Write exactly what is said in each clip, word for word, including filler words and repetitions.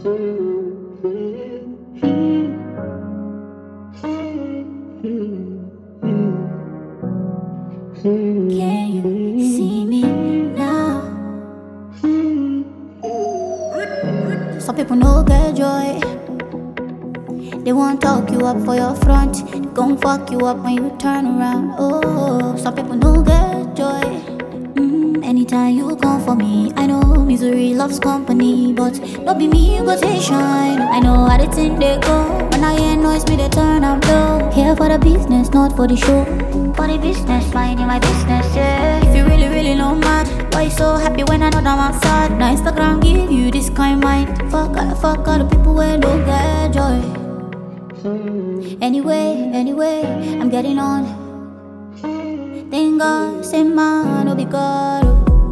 Can you see me now? Some people no get joy. They won't talk you up for your front. They gon' fuck you up when you turn around. Oh, some people no get joy. Mm, anytime you come for me, I know misery loves company, but don't be me, you go take shine. I know how the thing they go. When I hear noise, me they turn up low. Here for the business, not for the show. For the business, minding my business, yeah. If you really, really know mad, why you so happy when I know that I'm sad? Now Instagram give you this kind mind. Fuck, all- fuck all the people where don't get joy. Anyway, anyway, I'm getting on. Thank God, say man, no be God.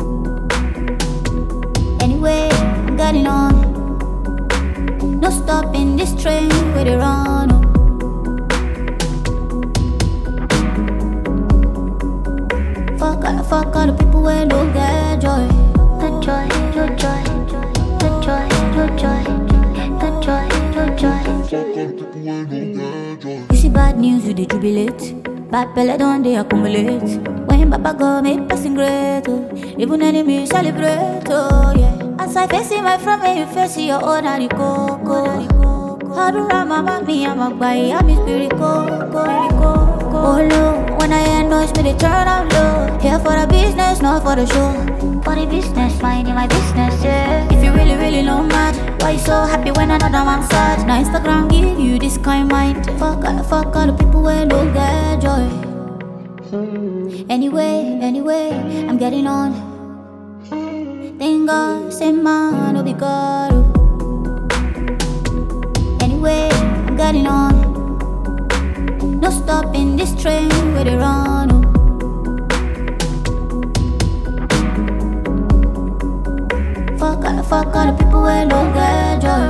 Anyway, I'm getting on. No stopping this train where they run. Oh. Fuck, all- fuck all the people where don't get joy. The joy, your joy, the joy, your joy, the joy, your joy. You see bad news, you dey jubilate. Bad pele don't they accumulate. When Baba go make passing great, oh. Even enemies celebrate, oh yeah. As I face my front, when you face your own, I go. How do I mama me, I'm a guy, I'm a spirit, go, go, go. Oh no, when I hear noise, me they turn out low. Here for the business, not for the show. For the business, minding my business, yeah. If you really, really know mad, why you so happy when I know that I'm sad? Now Instagram give you this kind mind. Fuck, all- fuck all the people where don't get joy. Anyway, anyway, I'm getting on. Thank God, say man, no be God. Anyway, I'm getting on. No stopping this train where they run. Oh. Fuck, all- fuck all the people where don't get joy.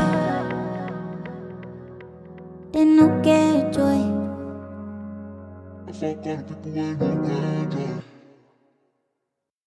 They no get joy. Fuck all the people where don't get joy.